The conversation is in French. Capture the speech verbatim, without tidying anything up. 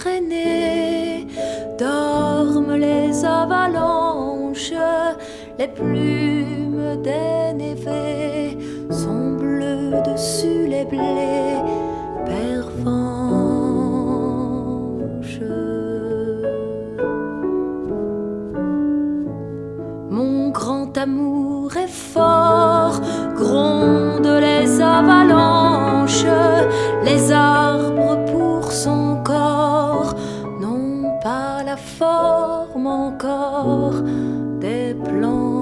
Pyrénées dorment les avalanches, les plumes des névés sont bleues dessus les blés pervenches. Mon grand amour est fort, grondent les avalanches, les arbres pour son corps n'ont pas la forme encore des planches.